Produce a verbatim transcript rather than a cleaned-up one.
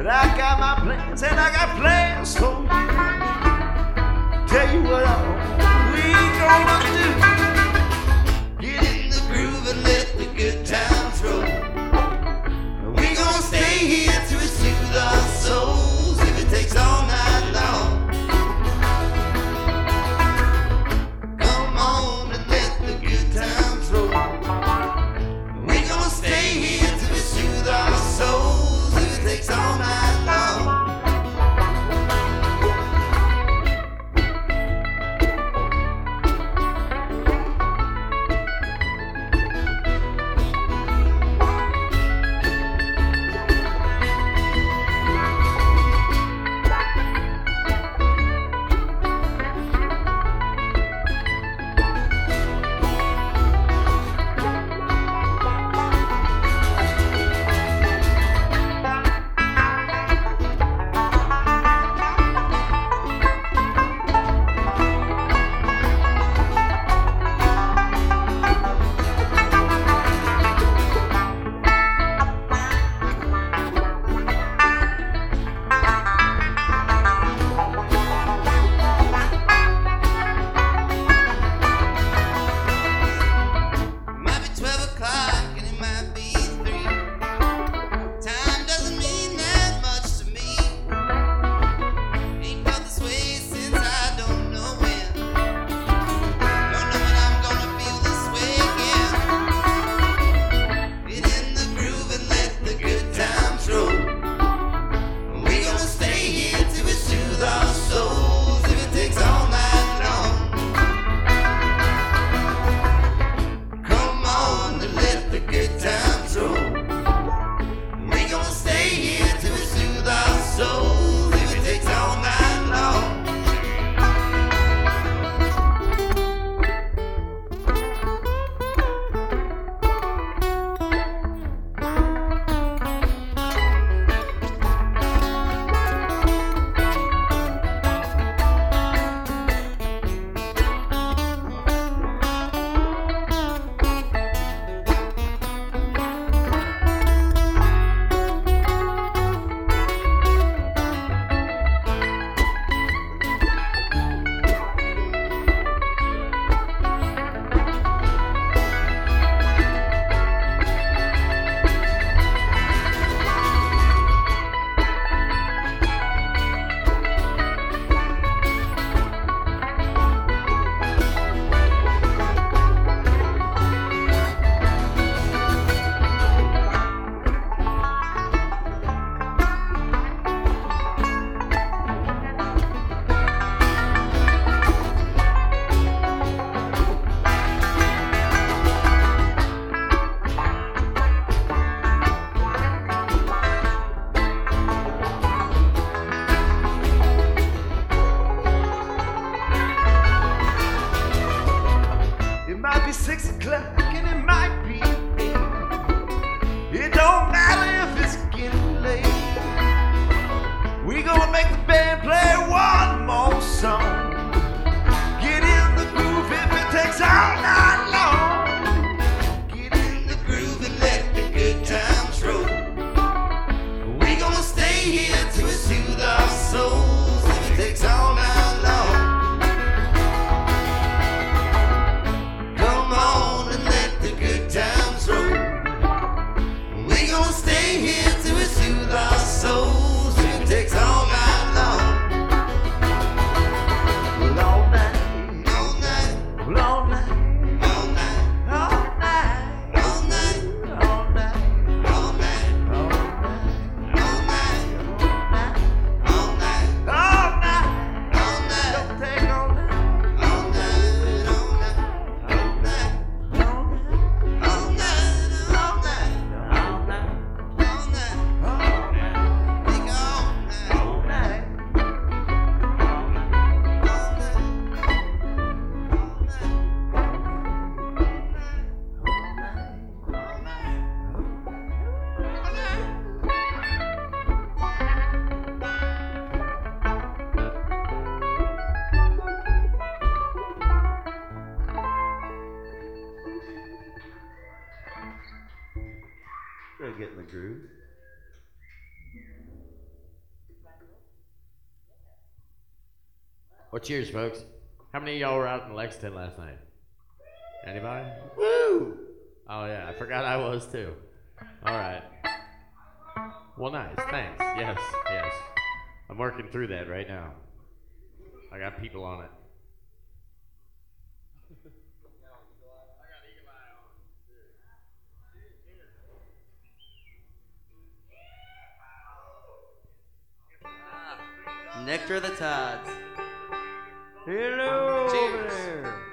But I got my plans and I got plans for you. Tell you what all we gonna do. Get in the groove and let the good times roll. We gonna stay here to soothe our souls if it takes all night long. Come on and let the good times roll. We gonna stay here to soothe our souls if it takes all night long. Six o'clock and it might be eight. It don't matter if it's getting late. We gonna make the band play one more song. Get in the groove if it takes all night long. Get in the groove and let the good times roll. We gonna stay here to soothe our souls if it takes all night long. Souls, it takes all night long. Well, all night, all night, well, all night, all night, all night, all night, all night, all night, all night, all night, all night, all night, don't take all night, all night, all night, all night, all night, all night, all night, all night, all night. Gotta get in the groove. Well, cheers, folks. How many of y'all were out in Lexington last night? Anybody? Woo! Oh, yeah, I forgot I was too. All right. Well, nice. Thanks. Yes, yes. I'm working through that right now. I got people on it. Nectar of the Tods. Hello Cheers. there.